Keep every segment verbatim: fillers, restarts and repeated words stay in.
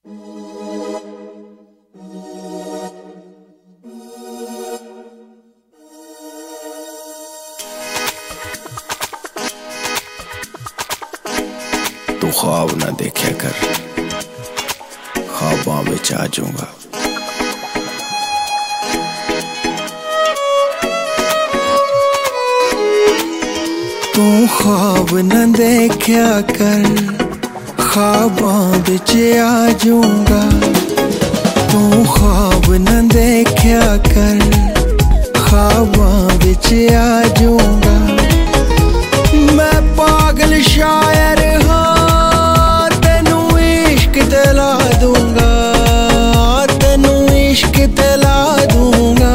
तू ख्वाब ना देखा कर, ख्वाबां विच आ जाऊंगा। तू ख्वाब न देखा कर, ख्वाबां विच आ जाऊंगा। तू ख्वाब न देखा कर, ख्वाबां विच आ जाऊंगा। मैं पागल शायर हाँ, तेनू इश्क दिला दूंगा, तेनू इश्क दिला दूंगा।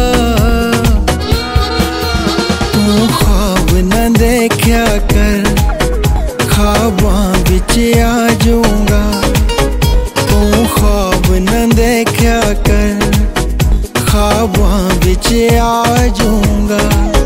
तू ख्वाब न देखा कर, ख्वाबां विच आ जाऊंगा। तू ख्वाब न देखा कर, ख्वाबां विच आ जाऊंगा।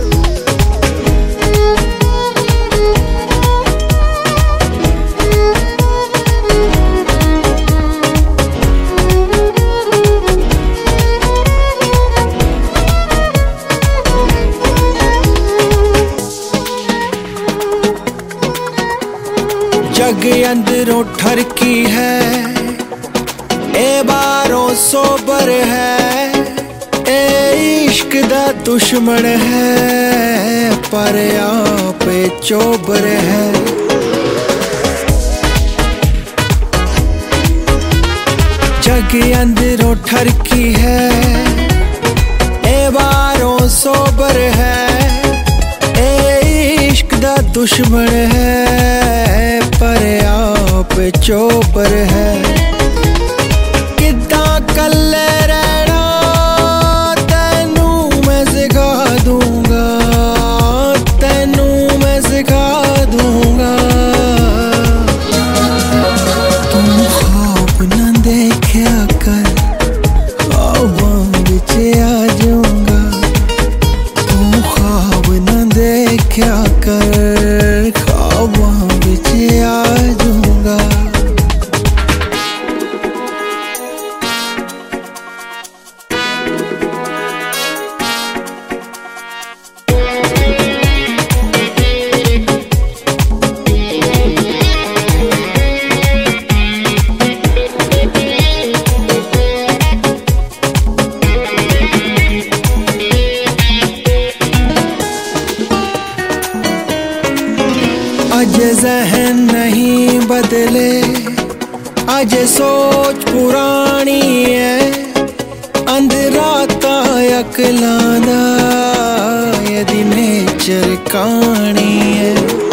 जग अंदरों ठरकी है, ए बारों सोबर है। ए इश्क दा दुश्मन है, पर आप चोबर है। जग अंदरों ठरकी है, ए बारों सोबर है। ए इश्क दा दुश्मन है, पर आप चोबर है। किद्दां कल्ले रहना तैनू मैं सिखा दूंगा, तैनू मैं सिखा दूंगा। तू ख्वाब न देखा कर, ख्वाबां विच आ जाऊंगा। तू ख्वाब न देखा कर, ख्वाबां विच आ जाऊंगा। आज ज़हन नहीं बदले, आज सोच पुरानी है। अंधराता अकलांदा यदि नेचर कहानी है।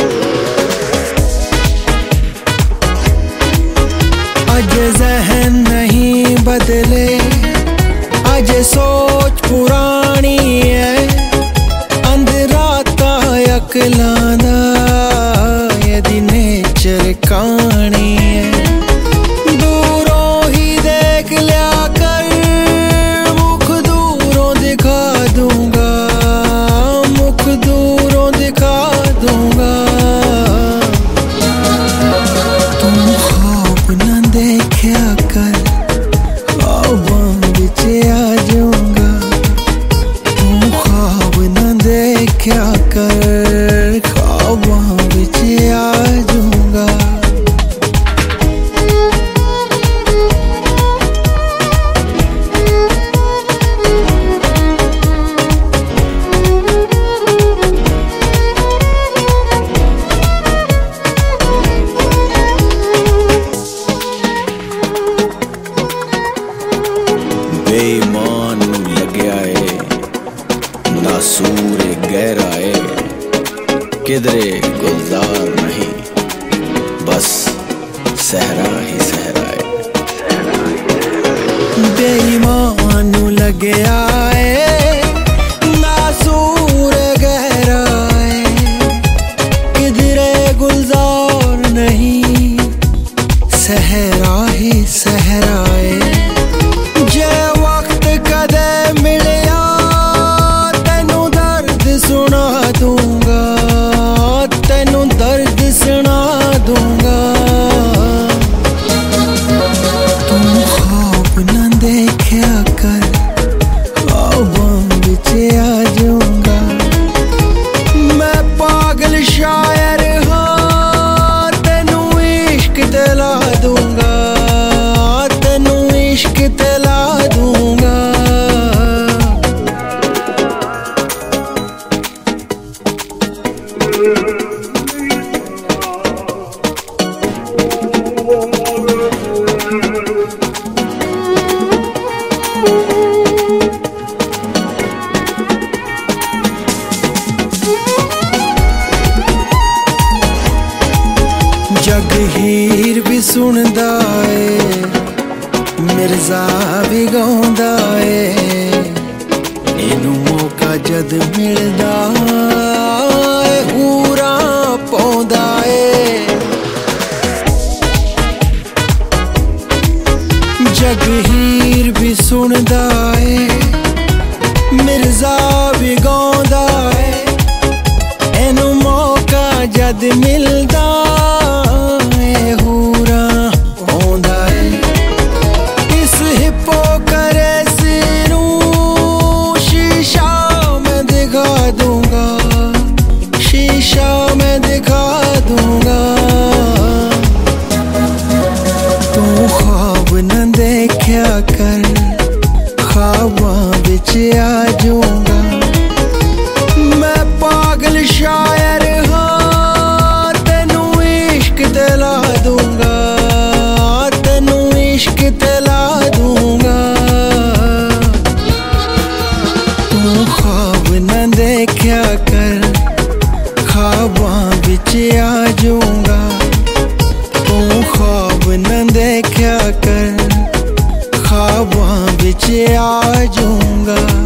आज ज़हन नहीं बदले, आज सोच पुरानी है। अंधराता अकलांदा यदि नेचर कहानी है। दूरों ही देख लिया कर, मुख दूरों दिखा दूंगा, मुख दूरों दिखा दूंगा। तुम ख्वाब न देखा कर, ख्वाबां विच आ जाऊंगा। तुम ख्वाब न देखा कर, ख्वाबां विच आ जाऊंगा। बेईमान लग्या है, नासूर गहरा है। किधरे गुलजार नहीं, बस सहरा ही सहरा है। बेईमान लग्या है, नासूर गहरा है। किधरे गुलजार नहीं, सहरा ही सहरा है। जे वक्त कदे मिलिया, तेनू दर्द सुना दूंगा, तेनू दर्द सुना दूंगा। तू ते ला दूंगा। जग हीर भी सुनदा ए, मिर्जा भी गाउंदा ए, इनू मौका जद मिलदा ए, हूरा पौंदा ए। जग हीर भी सुनदा ए, मिर्जा भी गाउंदा ए, इनू मौका जद मिलदा देखया कर ख्वाबां विच आ जाऊंगा। मैं पागल शायर हाँ, तेनू इश्क दिला दूंगा, तेनू इश्क दिला दूंगा। तू ख्वाब न देखया कर ख्वाबां विच आ जाऊंगा। तू ख्वाब न देखया कर ख्वाबां विच आ जाऊंगा।